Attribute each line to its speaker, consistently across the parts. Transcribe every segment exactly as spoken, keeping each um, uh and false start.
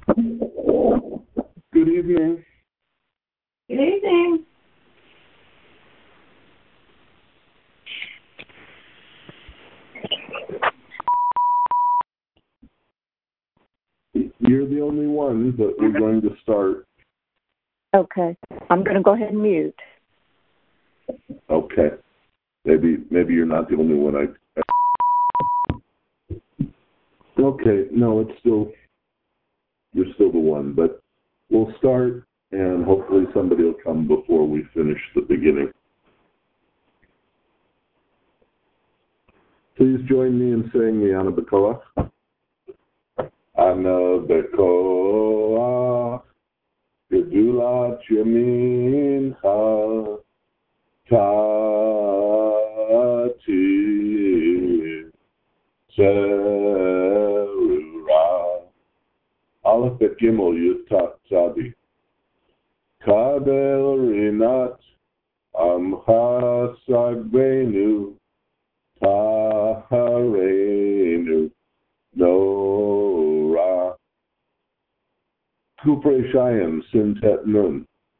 Speaker 1: Good evening.
Speaker 2: Good evening.
Speaker 1: You're the only one, but we're going to start.
Speaker 2: Okay. I'm going to go ahead and mute.
Speaker 1: Okay. Maybe maybe you're not the only one. I. Okay. No, it's still you're still the one, but we'll start, and hopefully somebody will come before we finish the beginning. Please join me in saying the Ana B'Koach. Ana B'Koach, Gedulat Yemincha, Tati Zerura. Aleph Bet Gimel Yud Tat Tzadi. Kabel Rinat Amcha Sagbenu Taharenu Nora. Kufrei Shayim Sintet Nun.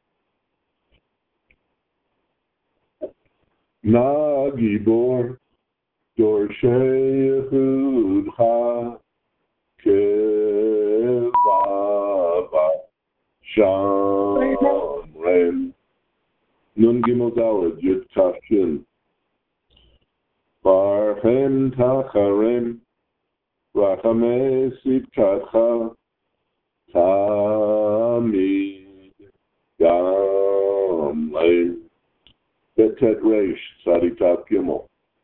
Speaker 1: Na Gibor Dorshei Yehudcha Kevava Shamren. Nun Gimel Daled Yud Tafshin. Barhem Tacharem Rachamei Sitkacha Tamid Gamlein. Betet Reish Tzadi Tav Gimel.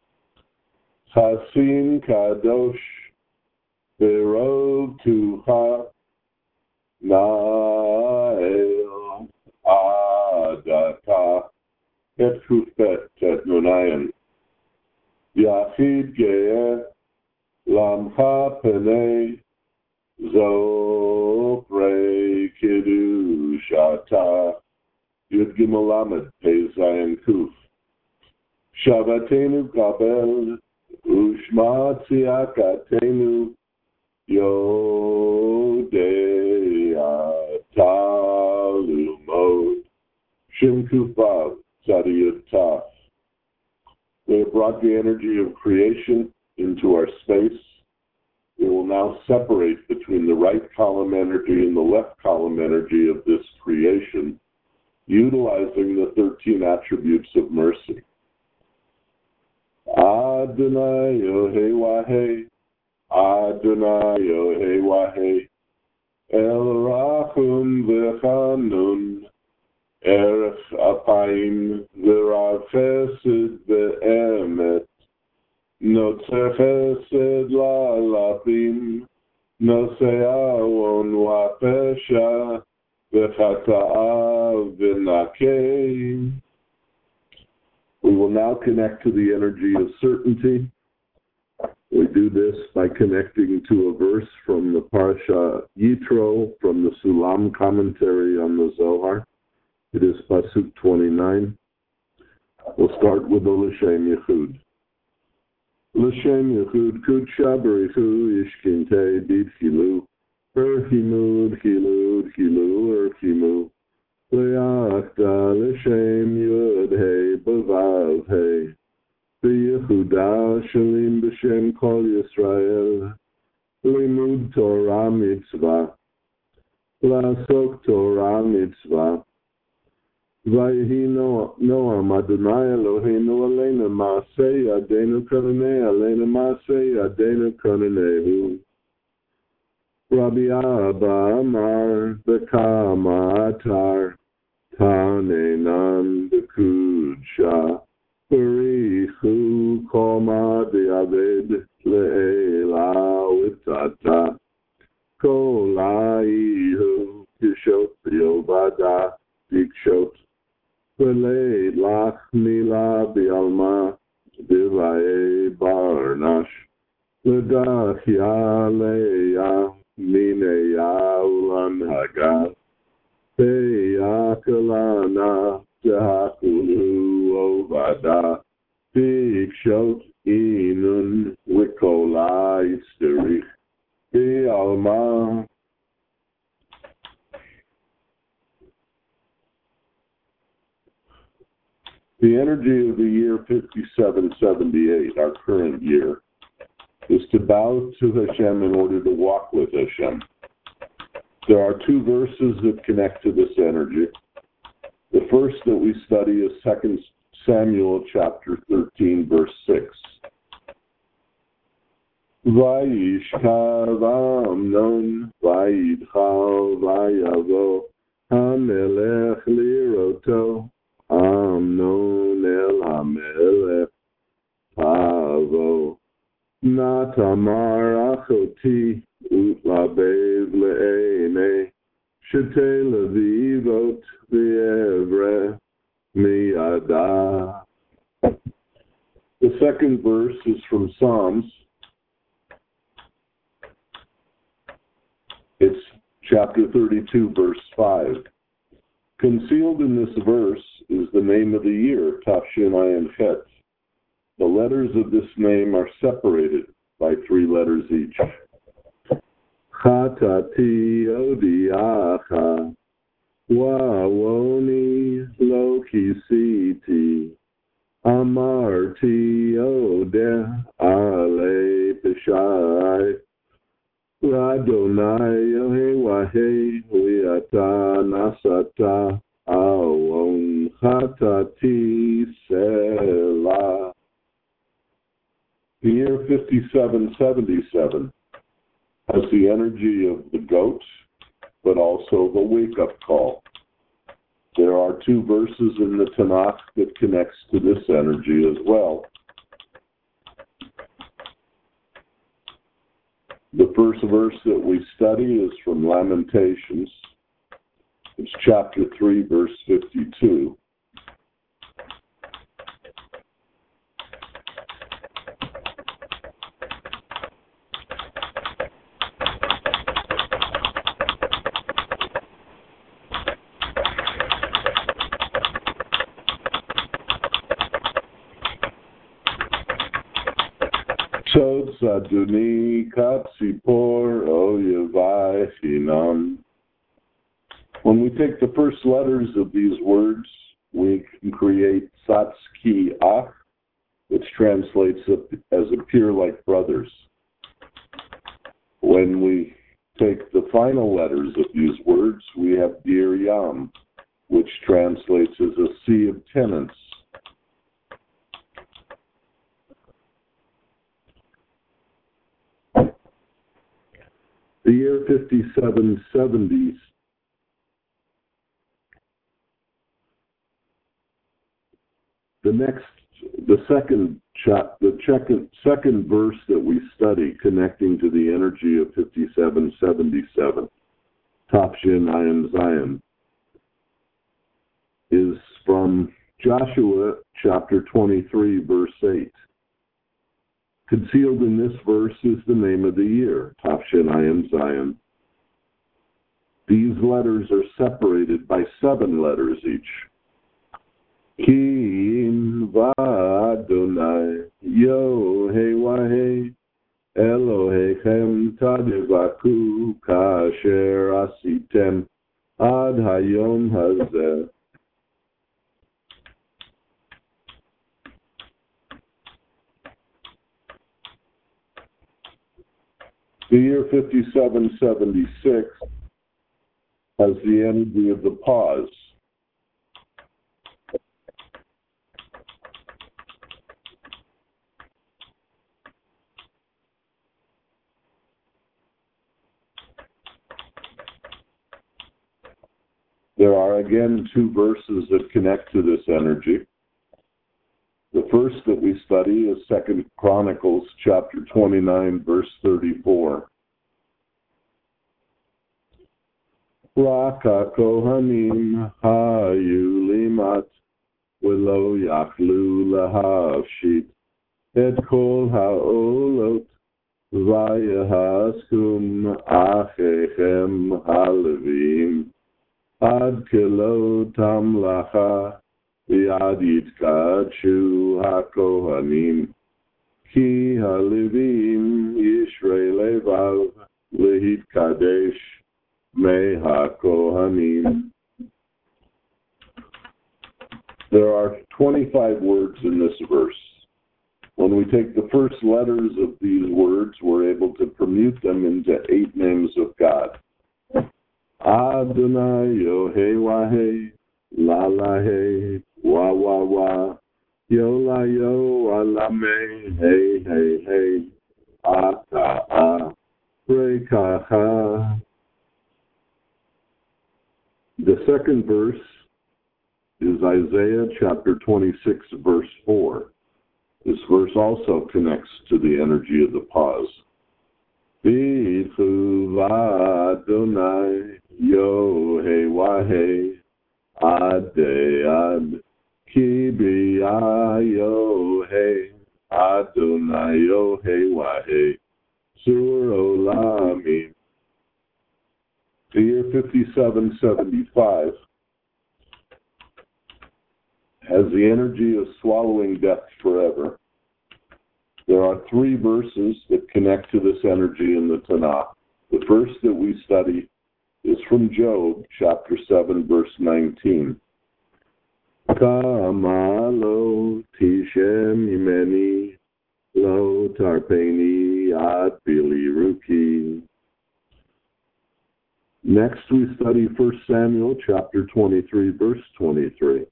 Speaker 1: Chasim Kadosh Berov Tucha Nael Adata Et Kufet Tet Nunayan. Yachid Ge'eh Lamcha Penei Zoprei Kiddushata Yud Gimel Lamed Pei Zayin Kuf. Shabbatenu Kabel Ushma Tziakatenu Yodei Talumod Shem Kufav Tzadi Yud Taf. We have brought the energy of creation into our space. We will now separate between the right column energy and the left column energy of this creation, utilizing the thirteen attributes of mercy. Adonai Yohei Wahei, Adonai Yohei Wahei, El Rachum V'Chanun, Erech Apayim V'Rav Chesed V'Emet, Notzer Chesed La'alapim, Nosei Awon Wa'Pesha, V'Chata'ah V'Nakei. We will now connect to the energy of certainty. We do this by connecting to a verse from the Parasha Yitro, from the Sulam commentary on the Zohar. It is Pasuk twenty-nine. We'll start with the L'Shem Yechud. L'Shem Yechud Kudsha B'Richu Ishkintei B'Tchilu Erchimud Chilud Chilu Erchimu Le'achta L'Shem Yud Hei B'Vav Hei B'Yehuda Shalim B'Shem Kol Yisrael Limud Torah Mitzvah La'asok Torah Mitzvah Vayhi Noam Adonai Eloheinu Aleinu Ma'aseh Yadeinu Konanei Aleinu Ma'aseh Yadeinu Konanehu. Rabbi Abba Amar Bekama Atar Tanenan Bekudsha Barichu Koma Diaved Le'ela Witata Kolaihu Kishot Yovada Dikshot V'lei lach mila bi'alma b'vayei barnash L'dach yaleya mineya ulan hagat Pe'yakalana tehakulu ovada Bikshot inun wikola yisterich Bi'alma The energy of the year fifty-seven seventy-eight, our current year, is to bow to Hashem in order to walk with Hashem. There are two verses that connect to this energy. The first that we study is Second Samuel chapter thirteen, verse six. Vayishkav Amnon vayidchal vayavo hamelech liroto Amnon el hamelech pavo natamar achoti utlabev le'ene shete levivot v'evre miyada. The second verse is from Psalms. It's chapter thirty-two, verse five. Concealed in this verse is the name of the year, Tafshin Ayin Chet. The letters of this name are separated by three letters each. Chatati odiacha, wawoni lo kisiti, amarti odeh ale peshai. Adonai Yehovah Liata Nasata Awon Hatati Selah. The year fifty-seven seventy-seven has the energy of the goat, but also the wake-up call. There are two verses in the Tanakh that connects to this energy as well. The first verse that we study is from Lamentations. It's chapter three, verse fifty-two. Chod Saduni Katsipor Oyevai Chinam. When we take the first letters of these words, we can create Satski Ach, which translates as appear like brothers. When we take the final letters of these words, we have Dir Yam, which translates as a sea of tenants. The year fifty-seven seventy, the next, the second chap, the second, second verse that we study connecting to the energy of fifty-seven seventy-seven, Tafshin Ayin Zion, is from Joshua chapter twenty-three, verse eight. Concealed in this verse is the name of the year, Tafshin Ayin Zion. These letters are separated by seven letters each. Kim v'Adonai Yehovah Elohechem tadevaku kasher asitem ad hayom hazeh. The year fifty-seven seventy-six has the energy of the pause. There are again two verses that connect to this energy. The first that we study is Second Chronicles chapter twenty-nine, verse thirty-four. Raka kohanim hayu limat v'lo yachlu lahavshit et kol ha'olot vayahaskum achechem halevim ad kelo tamlacha v'yadit kadshu hakohanim ki halevim yishrei levav lehit kadesh me hakohanim. There are twenty-five words in this verse. When we take the first letters of these words, we're able to permute them into eight names of God. Adonai, Yohei, La La He, Wa Wa Wa, Yo La Yo, Alame, Hey Hey Hey, Aka Ah, Rekaha. The second verse is Isaiah chapter twenty-six, verse four. This verse also connects to the energy of the pause. B'chuva Adonai Yohei Wahei Ade Ad Ki Yohei Adonai Yohei Wahei Sur Olamim. The year fifty-seven seventy-five has the energy of swallowing death forever. There are three verses that connect to this energy in the Tanakh. The first that we study is from Job, chapter seven, verse nineteen. Kama lo tishem imeni lo tarpeni ad bili ruki. Next we study First Samuel, chapter twenty-three, verse twenty-three.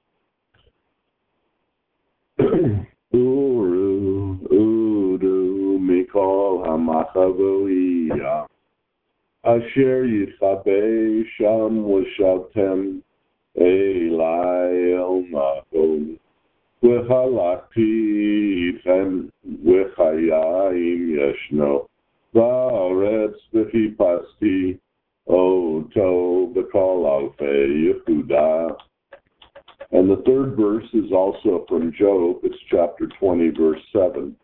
Speaker 1: Uru, Udu, Mikol HaMachavoiyah, Asher Yichabe Sham Washavtem, Elai El Nakom, V'halakti Ichem, V'chayayim Yeshno, V'aretz V'chipasti, Oto B'kol Alfei Yehuda. And the third verse is also from Job. It's chapter twenty, verse seven.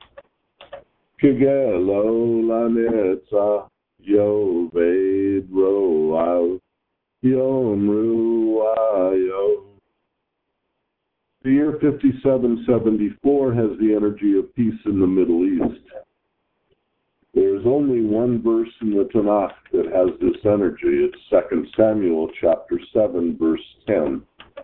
Speaker 1: Kigelo lanetza yoved ro'al yomru ayo. The year fifty-seven seventy-four has the energy of peace in the Middle East. There is only one verse in the Tanakh that has this energy. It's Second Samuel chapter seven, verse ten.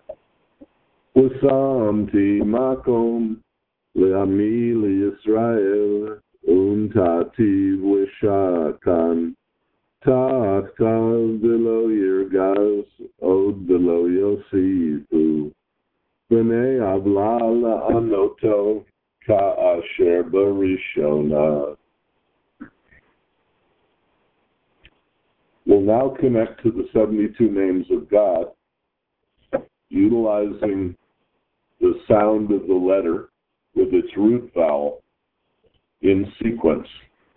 Speaker 1: Usamti makom le'ami le'Yisrael untati v'shakan ta'achtav v'lo yirgaz od v'lo yosifu v'nei avla la'anoto ka'asher barishona. We'll now connect to the seventy-two names of God, utilizing the sound of the letter with its root vowel in sequence.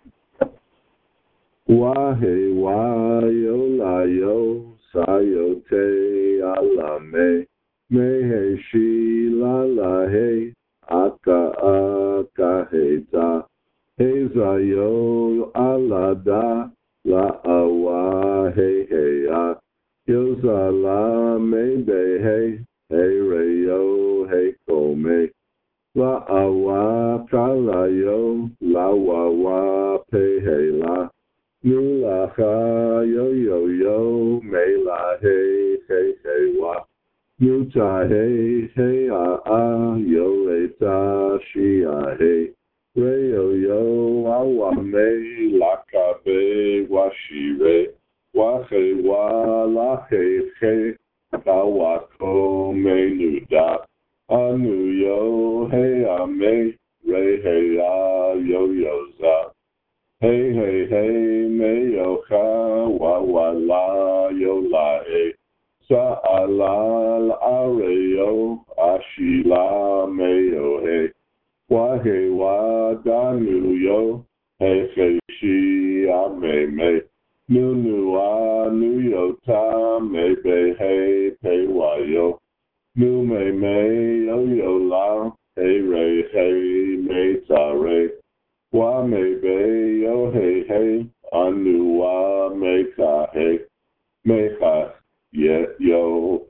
Speaker 1: Wahe wayo layo sayote alame mehe shi lalahe aka aka heta hezayo alada la awa he heya yozala mebehe hey reyo hey kome la awa kalayo la wawa pe hey la nulacha yo yo yo me la hey hey hey wa nuta hey hey a a yo eta shi a hey reyo yo awa me la kabe wa shi re wa he wa la he he Kawako menuda anu yo hey ame re hey a yo yoza hey hey hey me yo ha wa wa la yo la e sa ala la are yo ashila me yo hey wa hey wa da nu yo hey hey shi ame me Nu nu a nu yo ta me be hey pe wa yo nu me me yo yo la hey re hey me ta re wa me be yo hey hey anu wa me ka hey me ka ye yo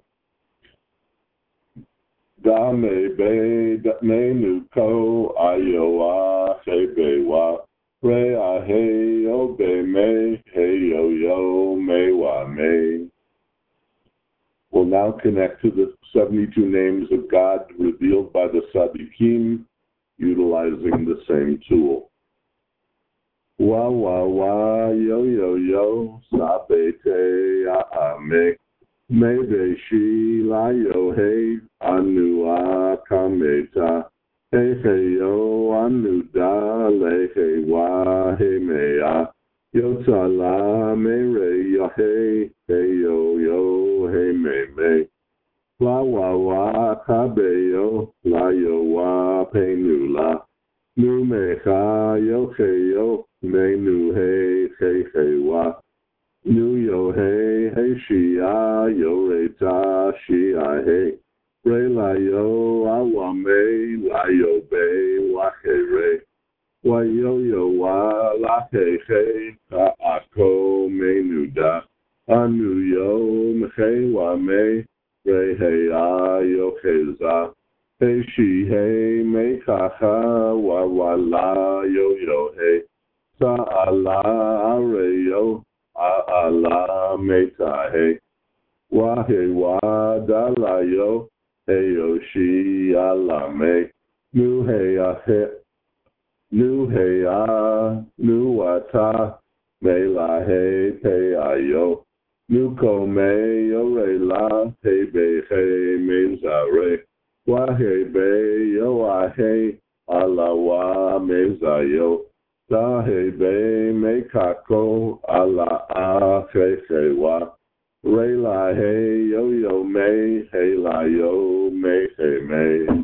Speaker 1: da me be da me nu ko ayo a hey be wa Re a hey yo be me hey yo yo me wa me. We'll now connect to the seventy-two names of God revealed by the Tzaddikim, utilizing the same tool. Wa wa wa yo yo yo sabete ame me be shi la yo hey anu akameta hey hey yo anu da le hey wa hey mea yo tala me re yo hey hey yo yo hey me me la wa wa kabe yo la yo wa pe nu la nu me ka yo hey yo me nu hey hey hey wa nu yo hey hey shi a yo re ta shi a hey re la yo a wa me la yo be wa hey re wa yo yo wa la hey hey ka a ko me nu da a nu yo me hey wa me re hey a yo hey za hey shi hey me ka ha wa wa la yo yo hey sa ala re yo a ala me ta hey wa hey wa da la yo hey yo shi ala me nu hey a he nu hey a nu wa ta me la hey pe a yo nu ko me yo re la hey be hey me za re wa hey be yo a hey ala wa me za yo da he be me kako ala a he he wa re la he yo yo me he la yo me he me.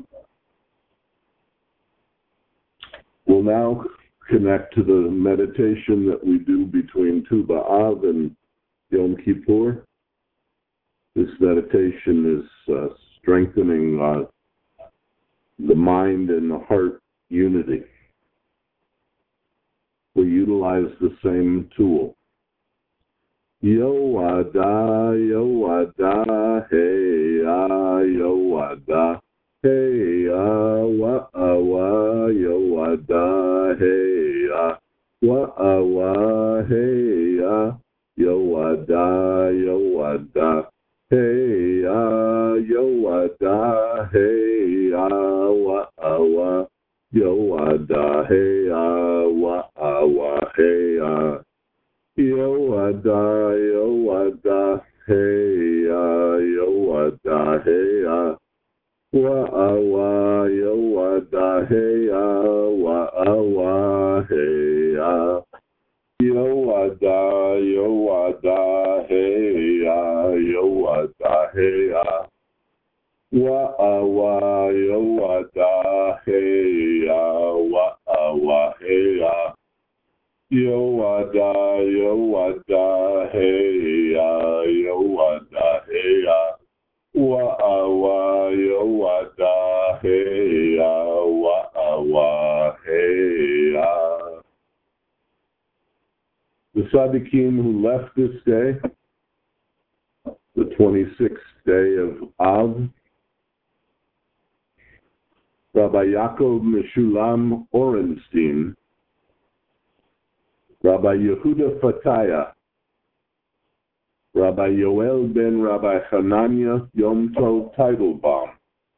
Speaker 1: We'll now connect to the meditation that we do between Tu B'Av and Yom Kippur. This meditation is uh, strengthening uh, the mind and the heart unity. We utilize the same tool. Yo wada, yo wada, hey ah, yo wada, hey ah, wa ah wa, yo wada, hey ah, wa ah wa, hey ah, yo wada, yo wada, hey ah, yo wada, hey ah, wa ah wa. Yo wada hey ah wa ah wa hey ah yo wada yo wada hey ah yo wada hey ah wa ah wa yo wada hey ah wa ah wa hey ah yo wada yo wada hey ah yo wada hey ah wa ah wa yo wada hey ah wa ah wa hey ah yo wada yo wada hey ah yo wada hey ah wa ah wa yo wada hey ah wa ah wa hey ah. The Tzaddikim who left this day, the twenty-sixth day of Av, Rabbi Yaakov Meshulam Orenstein, Rabbi Yehuda Fataya, Rabbi Yoel ben Rabbi Hanania Yom Tov Teitelbaum,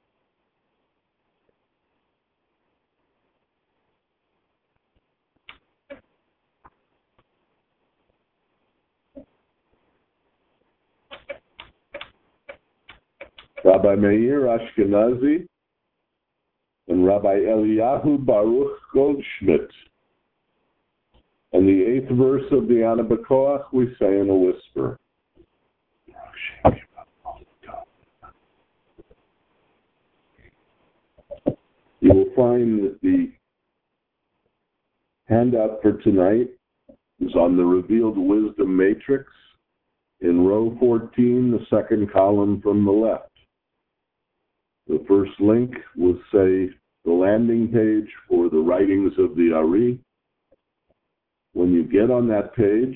Speaker 1: Rabbi Meir Ashkenazi, and Rabbi Eliyahu Baruch Goldschmidt. And the eighth verse of the Ana B'Koach we say in a whisper. You will find that the handout for tonight is on the Revealed Wisdom Matrix in row fourteen, the second column from the left. The first link will say the landing page for the writings of the Ari. When you get on that page,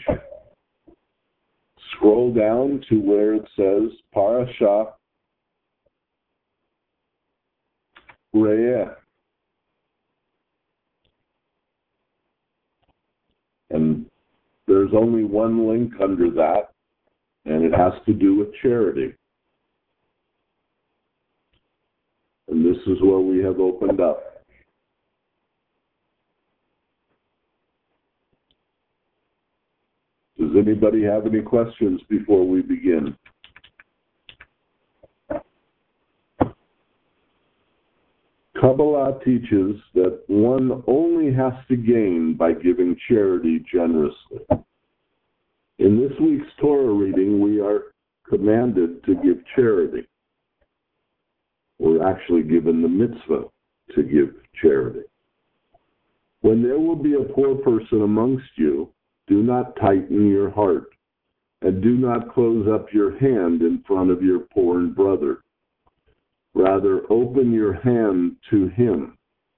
Speaker 1: scroll down to where it says Parashah Re'eh. And there's only one link under that, and it has to do with charity. And this is where we have opened up. Does anybody have any questions before we begin? Kabbalah teaches that one only has to gain by giving charity generously. In this week's Torah reading, we are commanded to give charity. We're actually given the mitzvah to give charity. When there will be a poor person amongst you, do not tighten your heart, and do not close up your hand in front of your poor brother. Rather, open your hand to him.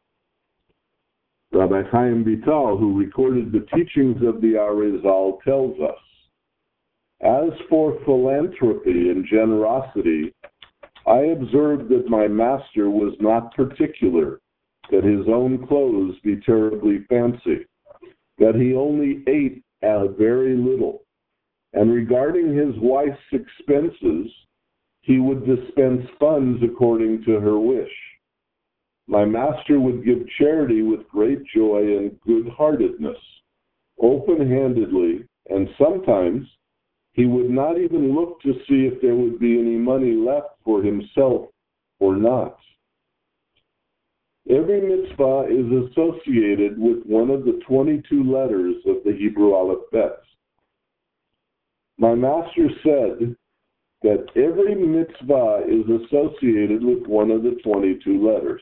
Speaker 1: Rabbi Chaim Vital, who recorded the teachings of the Arizal, tells us, as for philanthropy and generosity, I observed that my master was not particular that his own clothes be terribly fancy, that he only ate a very little, and regarding his wife's expenses, he would dispense funds according to her wish. My master would give charity with great joy and good-heartedness, open-handedly, and sometimes he would not even look to see if there would be any money left for himself or not. Every mitzvah is associated with one of the twenty-two letters of the Hebrew alphabet. My master said that every mitzvah is associated with one of the twenty-two letters.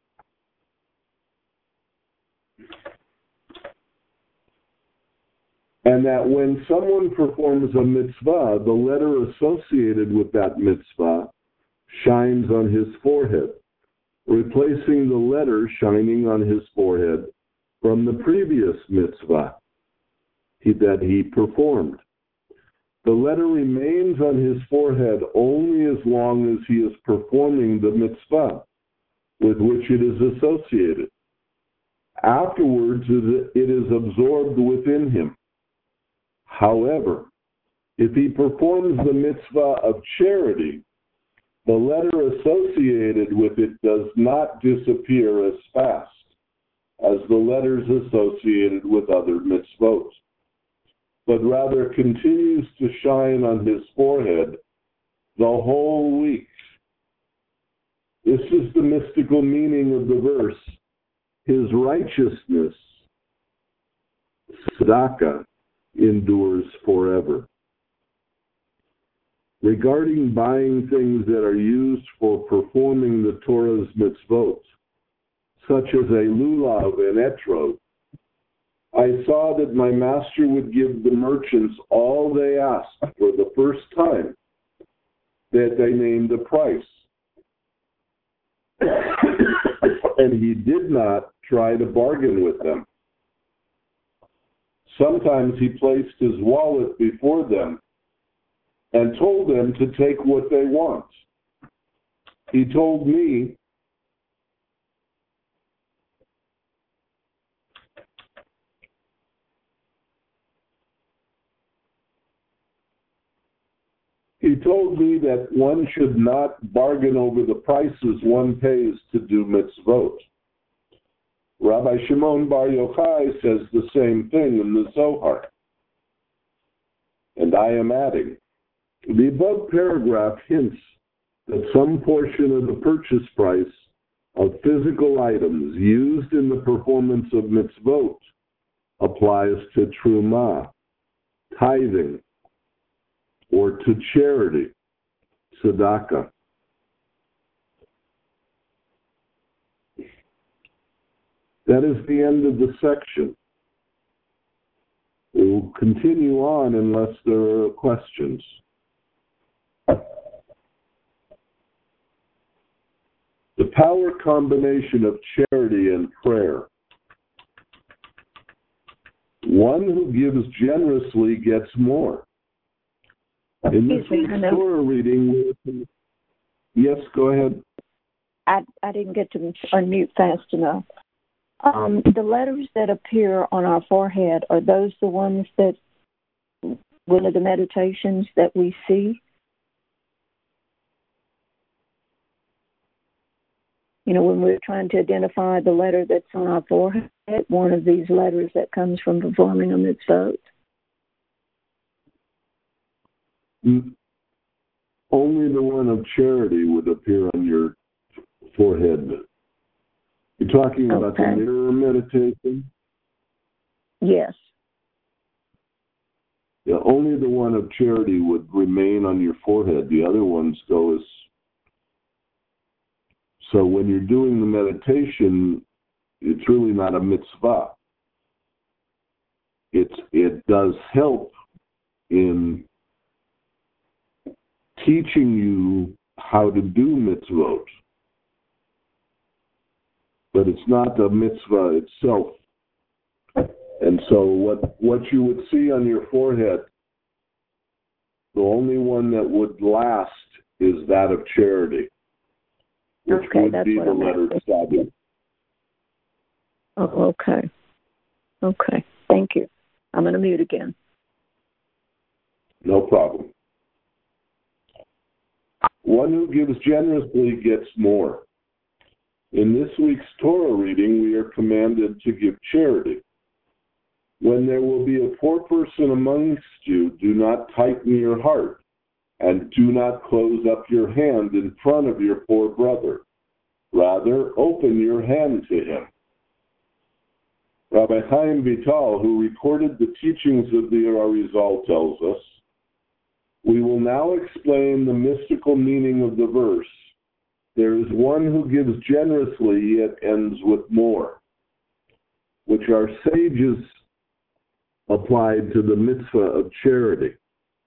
Speaker 1: And that when someone performs a mitzvah, the letter associated with that mitzvah shines on his forehead, replacing the letter shining on his forehead from the previous mitzvah he, that he performed. The letter remains on his forehead only as long as he is performing the mitzvah with which it is associated. Afterwards, it is absorbed within him. However, if he performs the mitzvah of charity, the letter associated with it does not disappear as fast as the letters associated with other mitzvot, but rather continues to shine on his forehead the whole week. This is the mystical meaning of the verse. His righteousness, tzedakah, endures forever. Regarding buying things that are used for performing the Torah's mitzvot, such as a lulav and etrog, I saw that my master would give the merchants all they asked for the first time, that they named a price. And he did not try to bargain with them. Sometimes he placed his wallet before them and told them to take what they want. He told me He told me that one should not bargain over the prices one pays to do mitzvot. Rabbi Shimon Bar Yochai says the same thing in the Zohar. And I am adding, the above paragraph hints that some portion of the purchase price of physical items used in the performance of mitzvot applies to trumah, tithing, or to charity, tzedakah. That is the end of the section. We will continue on unless there are questions. The power combination of charity and prayer. One who gives generously gets more. In this week's Torah reading, yes, go ahead.
Speaker 2: I, I didn't get to unmute fast enough. Um, the letters that appear on our forehead, are those the ones that, one of the meditations that we see? you know, when we're trying to identify the letter that's on our forehead, one of these letters that comes from performing a mitzvot?
Speaker 1: Only the one of charity would appear on your forehead. You're talking about
Speaker 2: Okay.
Speaker 1: the mirror meditation?
Speaker 2: Yes.
Speaker 1: Yeah, only the one of charity would remain on your forehead. The other ones go as... So when you're doing the meditation, it's really not a mitzvah. It's, it does help in teaching you how to do mitzvot. But it's not a mitzvah itself. And so what, what you would see on your forehead, the only one that would last is that of charity, which
Speaker 2: okay,
Speaker 1: would
Speaker 2: that's
Speaker 1: be
Speaker 2: what
Speaker 1: the
Speaker 2: I'm
Speaker 1: letter Tzaddik.
Speaker 2: Oh, okay. Okay. Thank you. I'm going to mute again.
Speaker 1: No problem. One who gives generously gets more. In this week's Torah reading, we are commanded to give charity. When there will be a poor person amongst you, do not tighten your heart, and do not close up your hand in front of your poor brother. Rather, open your hand to him. Rabbi Chaim Vital, who recorded the teachings of the Arizal, tells us, we will now explain the mystical meaning of the verse. There is one who gives generously, yet ends with more, which our sages applied to the mitzvah of charity.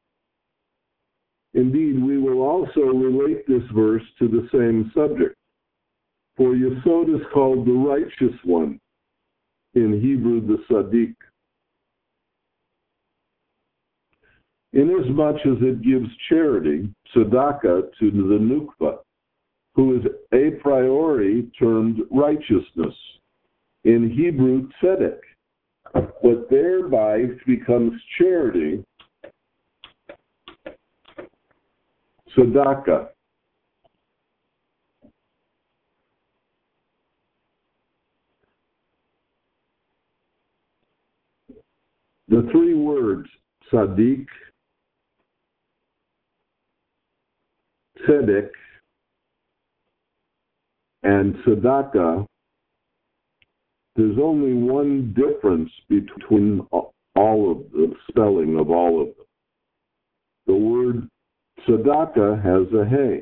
Speaker 1: Indeed, we will also relate this verse to the same subject. For Yesod is called the righteous one, in Hebrew the Tzaddik. Inasmuch as it gives charity, tzedakah, to the nukva, who is a priori termed righteousness, in Hebrew tzedek, but thereby becomes charity, tzedakah. The three words, tzaddik, tzedek, and tzedakah, there's only one difference between all of the spelling of all of them. The word tzedakah has a hey.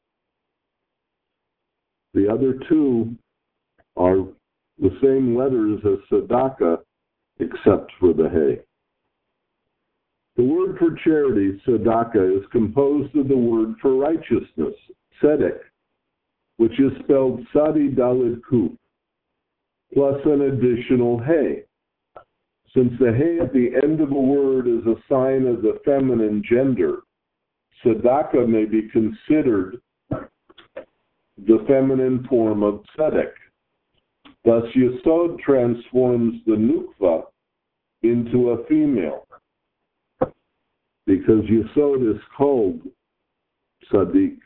Speaker 1: The other two are the same letters as tzedakah, except for the hey. The word for charity, tzedakah, is composed of the word for righteousness, tzedek, which is spelled Sadi Dalid Kuf, plus an additional hey. Since the hey at the end of a word is a sign of the feminine gender, tzedakah may be considered the feminine form of tzedek. Thus, Yesod transforms the nukva into a female, because Yesod is called tzaddik.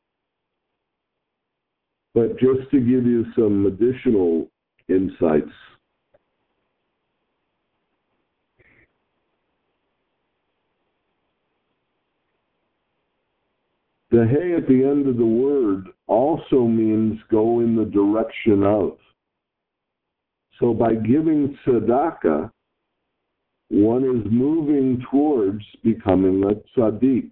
Speaker 1: But just to give you some additional insights, the hey at the end of the word also means go in the direction of. So by giving tzedakah, one is moving towards becoming a tzaddik.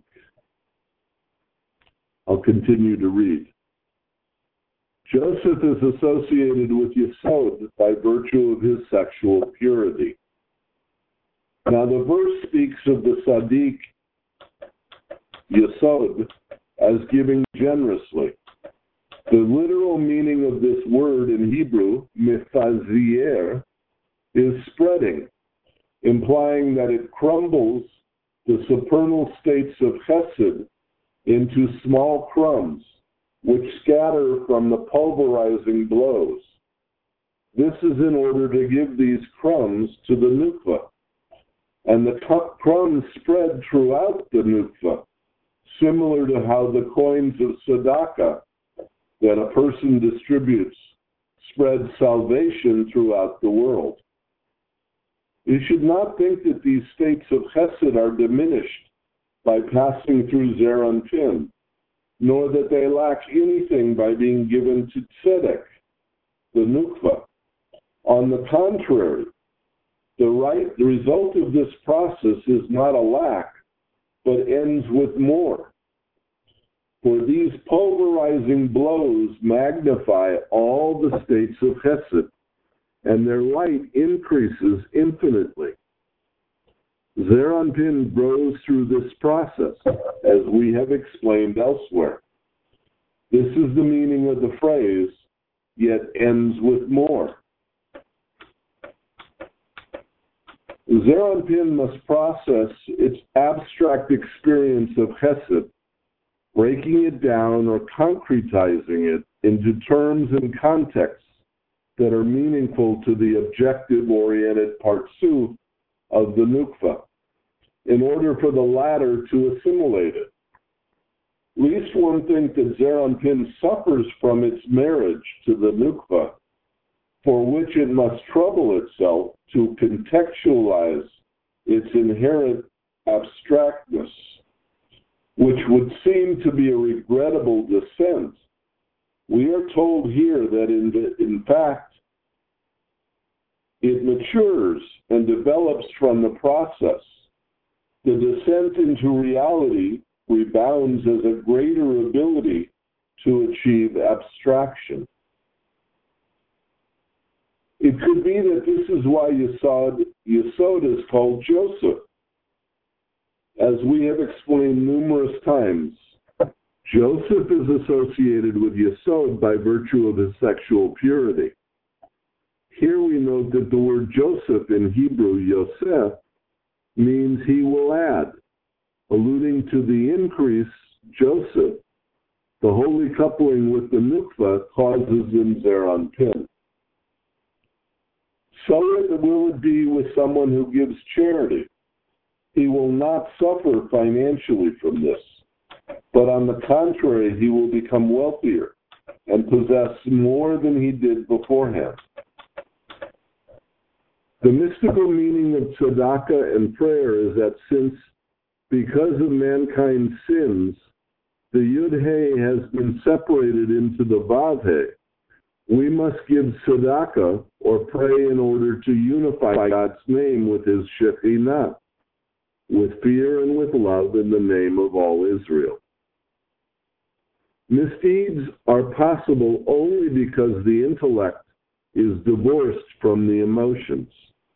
Speaker 1: I'll continue to read. Joseph is associated with Yesod by virtue of his sexual purity. Now the verse speaks of the tzaddik, Yesod, as giving generously. The literal meaning of this word in Hebrew, mefazier, is spreading, implying that it crumbles the supernal states of chesed into small crumbs, which scatter from the pulverizing blows. This is in order to give these crumbs to the nukva, and the crumbs spread throughout the nukva, similar to how the coins of tzedakah that a person distributes spreads salvation throughout the world. You should not think that these states of chesed are diminished by passing through Zeir Anpin, nor that they lack anything by being given to tzedek, the nukva. On the contrary, the, right, the result of this process is not a lack, but ends with more. For these pulverizing blows magnify all the states of chesed, and their light increases infinitely. Zeir Anpin grows through this process, as we have explained elsewhere. This is the meaning of the phrase, yet ends with more. Zeir Anpin must process its abstract experience of chesed, breaking it down or concretizing it into terms and contexts that are meaningful to the objective-oriented partsuf of the nukva, in order for the latter to assimilate it. Least one thinks that Zeir Anpin suffers from its marriage to the nukva, for which it must trouble itself to contextualize its inherent abstractness, which would seem to be a regrettable descent. We are told here that in, the, in fact, it matures and develops from the process. The descent into reality rebounds as a greater ability to achieve abstraction. It could be that this is why Yesod, Yesod is called Joseph. As we have explained numerous times, Joseph is associated with Yesod by virtue of his sexual purity. Here we note that the word Joseph in Hebrew, Yosef, means he will add, alluding to the increase Joseph, the holy coupling with the nukva, causes in Zeir Anpin. So it will it be with someone who gives charity. He will not suffer financially from this, but on the contrary, he will become wealthier and possess more than he did beforehand. The mystical meaning of tzedakah and prayer is that since, because of mankind's sins, the Yud-He has been separated into the Vav-He, we must give tzedakah, or pray in order to unify God's name with his Shekhinah, with fear and with love in the name of all Israel. Misdeeds are possible only because the intellect is divorced from the emotions.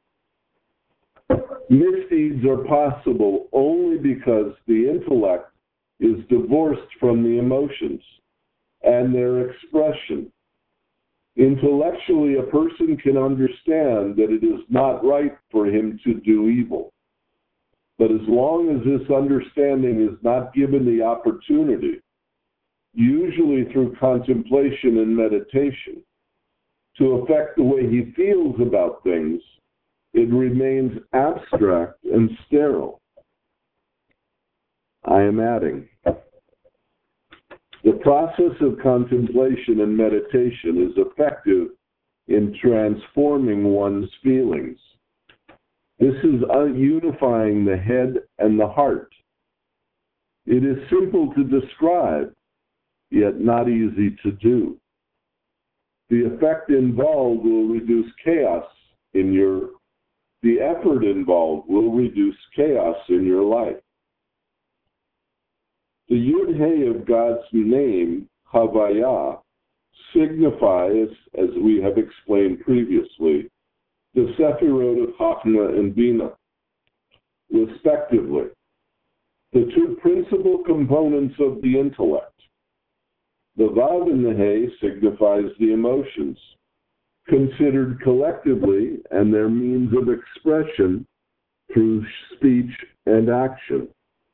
Speaker 1: Misdeeds are possible only because the intellect is divorced from the emotions and their expression. Intellectually, a person can understand that it is not right for him to do evil. But as long as this understanding is not given the opportunity, usually through contemplation and meditation, to affect the way he feels about things, it remains abstract and sterile. I am adding, the process of contemplation and meditation is effective in transforming one's feelings. This is unifying the head and the heart. It is simple to describe, yet not easy to do. The effect involved will reduce chaos in your, the effort involved will reduce chaos in your life. The Yud-He of God's name, Havaya, signifies, as we have explained previously, the Sephirot of Chachma and Bina, respectively, the two principal components of the intellect. The Vav and the He signifies the emotions, considered collectively and their means of expression through speech and action.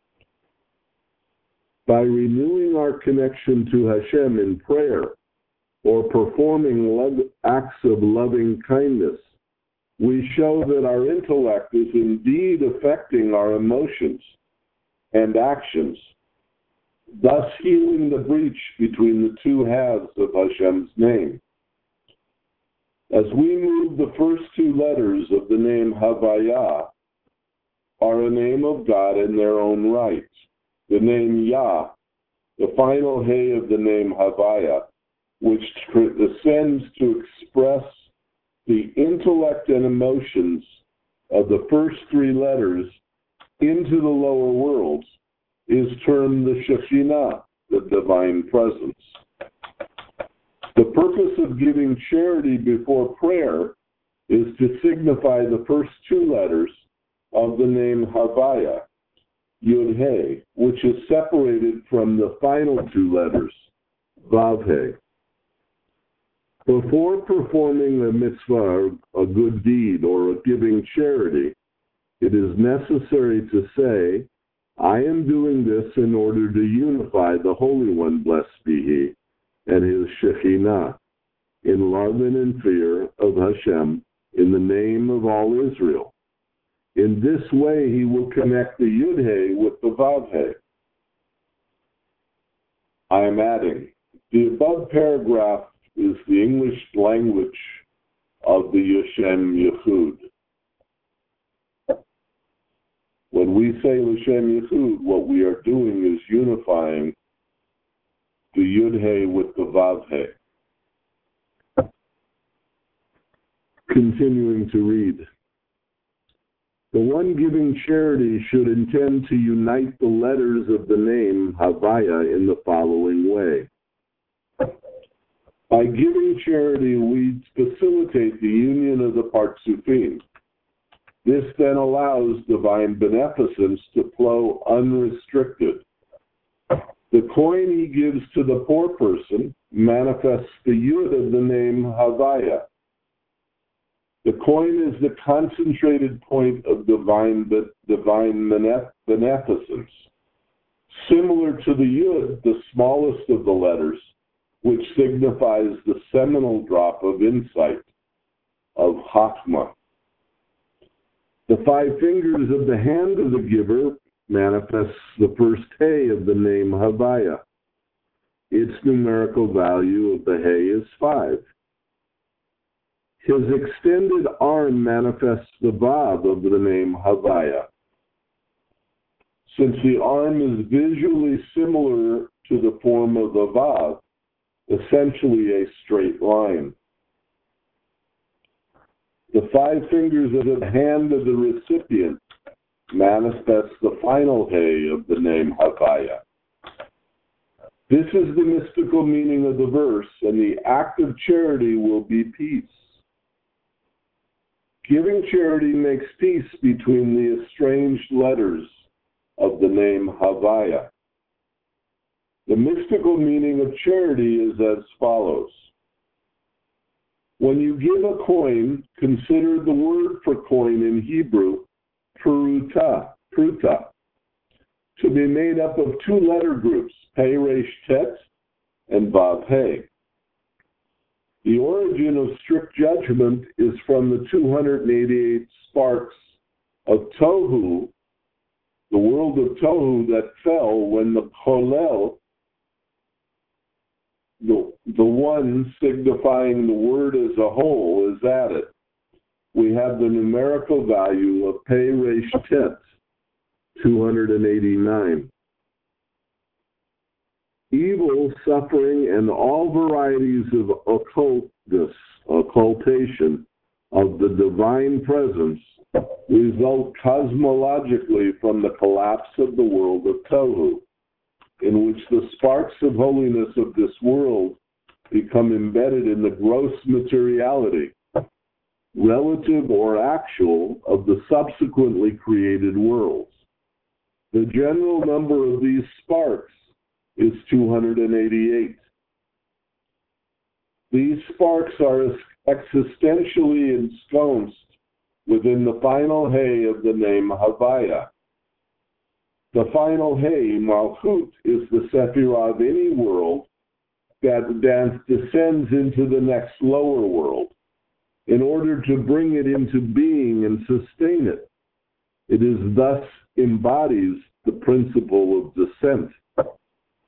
Speaker 1: By renewing our connection to Hashem in prayer or performing love, acts of loving kindness, we show that our intellect is indeed affecting our emotions and actions. thus healing the breach between the two halves of Hashem's name. As we move, the first two letters of the name Havaya are a name of God in their own right. The name Yah, the final Hey of the name Havaya, which ascends to express the intellect and emotions of the first three letters into the lower worlds, is termed the Shekhinah, the divine presence. The purpose of giving charity before prayer is to signify the first two letters of the name Havaya, Yud-He, which is separated from the final two letters, Vav-He. Before performing a mitzvah, a good deed, or a giving charity, it is necessary to say, I am doing this in order to unify the Holy One, blessed be He, and His Shekhinah, in love and in fear of Hashem, in the name of all Israel. In this way, He will connect the Yud-He with the Vav-He. I am adding, the above paragraph is the English language of the L'Shem Yichud. When we say L'Shem Yichud, what we are doing is unifying the Yud-He with the Vav-He. Continuing to read. The one giving charity should intend to unite the letters of the name Havaya in the following way. By giving charity, we facilitate the union of the Partsufim. This then allows divine beneficence to flow unrestricted. The coin he gives to the poor person manifests the yud of the name Havaya. The coin is the concentrated point of divine, divine beneficence. Similar to the yud, the smallest of the letters, which signifies the seminal drop of insight, of Chachma. The five fingers of the hand of the giver manifests the first Hey of the name Havaya. Its numerical value of the Hey is five. His extended arm manifests the Vav of the name Havaya. Since the arm is visually similar to the form of the Vav, essentially a straight line. The five fingers of the hand of the recipient manifests the final Hey of the name Havaya. This is the mystical meaning of the verse, and the act of charity will be peace. Giving charity makes peace between the estranged letters of the name Havaya. The mystical meaning of charity is as follows. When you give a coin, consider the word for coin in Hebrew, pruta, pruta, to be made up of two letter groups, Pei Resh Tet and Vav He. The origin of strict judgment is from the two hundred eighty-eight sparks of Tohu, the world of Tohu that fell when the Kolel, the, the one signifying the word as a whole, is added. We have the numerical value of Pei Resh Tet, two hundred eighty-nine. Evil, suffering, and all varieties of occultness, occultation of the divine presence result cosmologically from the collapse of the world of Tohu, in which the sparks of holiness of this world become embedded in the gross materiality, relative or actual, of the subsequently created worlds. The general number of these sparks is two hundred eighty-eight. These sparks are existentially ensconced within the final Hey of the name Havaya. The final Hey, Malchut, is the Sephirah of any world that descends into the next lower world in order to bring it into being and sustain it. It is thus embodies the principle of descent.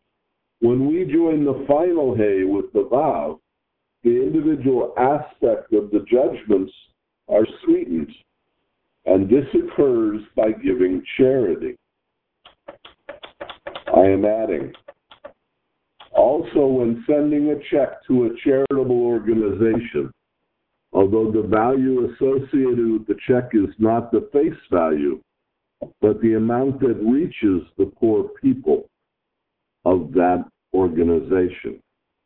Speaker 1: When we join the final Hey with the Vav, the individual aspect of the judgments are sweetened, and this occurs by giving charity. I am adding, also when sending a check to a charitable organization, although the value associated with the check is not the face value, but the amount that reaches the poor people of that organization.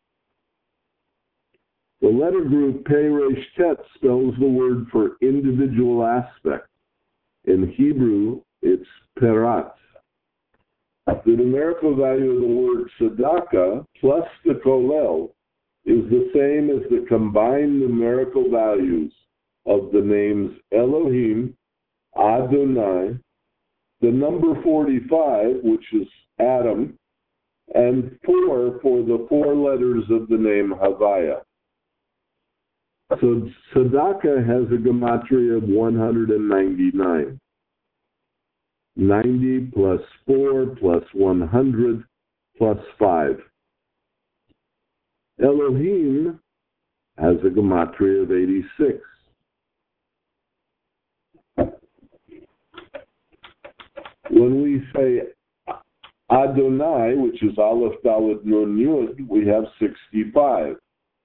Speaker 1: The letter group Pei Resh Tet spells the word for individual aspect. In Hebrew, it's perat. The numerical value of the word tzedakah plus the kolel is the same as the combined numerical values of the names Elohim, Adonai, the number forty-five, which is Adam, and four for the four letters of the name Havaya. So tzedakah has a gematria of one hundred ninety-nine. ninety plus four plus one hundred plus five. Elohim has a gematria of eighty-six. When we say Adonai, which is Aleph Dalet Nun Yud, we have sixty-five.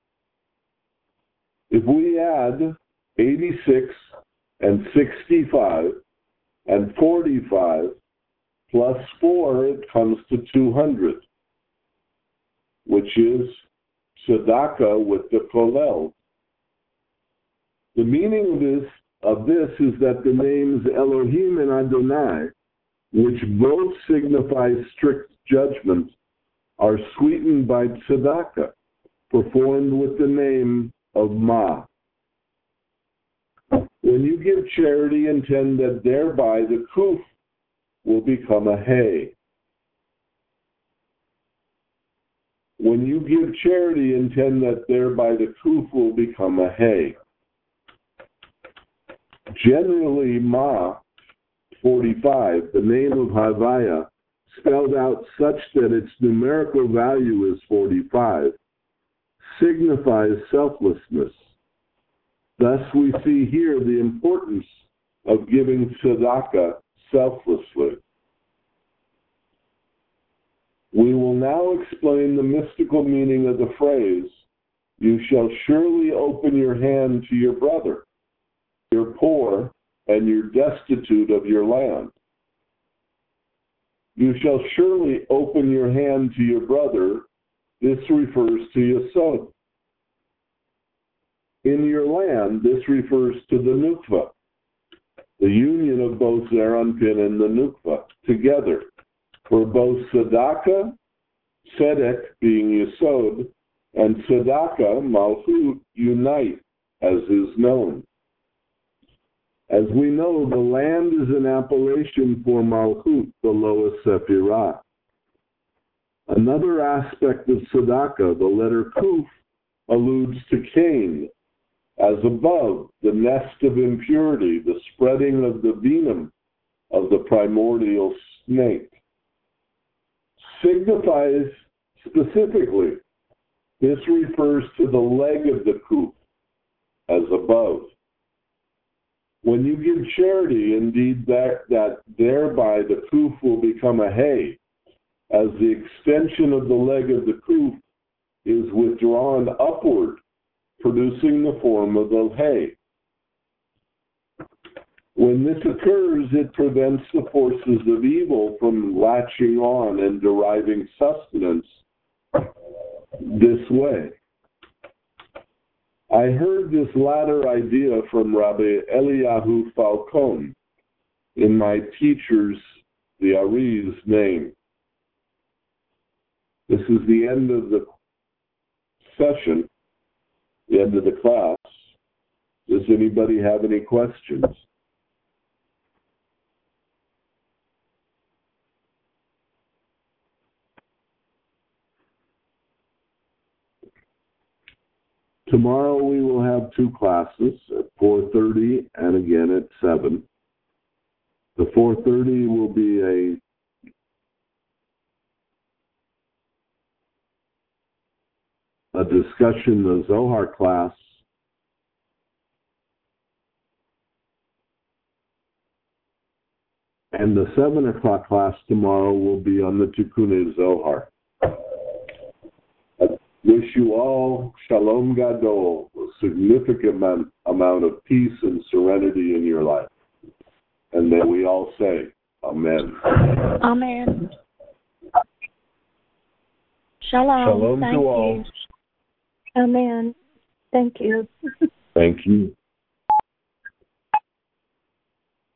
Speaker 1: If we add eighty-six and sixty-five and forty-five plus four, it comes to two hundred, which is tzedakah with the kolel. The meaning of this, of this is that the names Elohim and Adonai, which both signify strict judgment, are sweetened by tzedakah, performed with the name of Ma. When you give charity, intend that thereby the kuf will become a Hey. When you give charity, intend that thereby the kuf will become a Hey. Generally, Ma, forty-five, the name of Havaya, spelled out such that its numerical value is forty-five, signifies selflessness. Thus, we see here the importance of giving tzedakah selflessly. We will now explain the mystical meaning of the phrase, "You shall surely open your hand to your brother, your poor, and your destitute of your land." You shall surely open your hand to your brother. This refers to Yesod. In your land, this refers to the Nukva, the union of both Zeranpin and the Nukva together, for both Tzedakah, Tzedek being Yesod, and Tzedakah, Malchut, unite, as is known. As we know, the land is an appellation for Malchut, the lowest Sephirah. Another aspect of tzedakah, the letter Kuf, alludes to Cain, as above, the nest of impurity, the spreading of the venom of the primordial snake. Signifies specifically, this refers to the leg of the Kuf, as above. When you give charity, indeed that, that thereby the Kuf will become a Hey, as the extension of the leg of the Kuf is withdrawn upward, producing the form of the Hey. When this occurs, it prevents the forces of evil from latching on and deriving sustenance this way. I heard this latter idea from Rabbi Eliyahu Falcon in my teacher's, the Ari's, name. This is the end of the session, the end of the class. Does anybody have any questions? Tomorrow we will have two classes at four thirty and again at seven. The four thirty will be a a discussion, the Zohar class. And the seven o'clock class tomorrow will be on the Tikkunei Zohar. I wish you all Shalom Gadol, a significant amount of peace and serenity in your life. And may we all say, Amen.
Speaker 2: Amen. Shalom.
Speaker 1: Shalom
Speaker 2: Thank
Speaker 1: to
Speaker 2: you.
Speaker 1: all.
Speaker 2: Amen. Thank you.
Speaker 1: Thank you.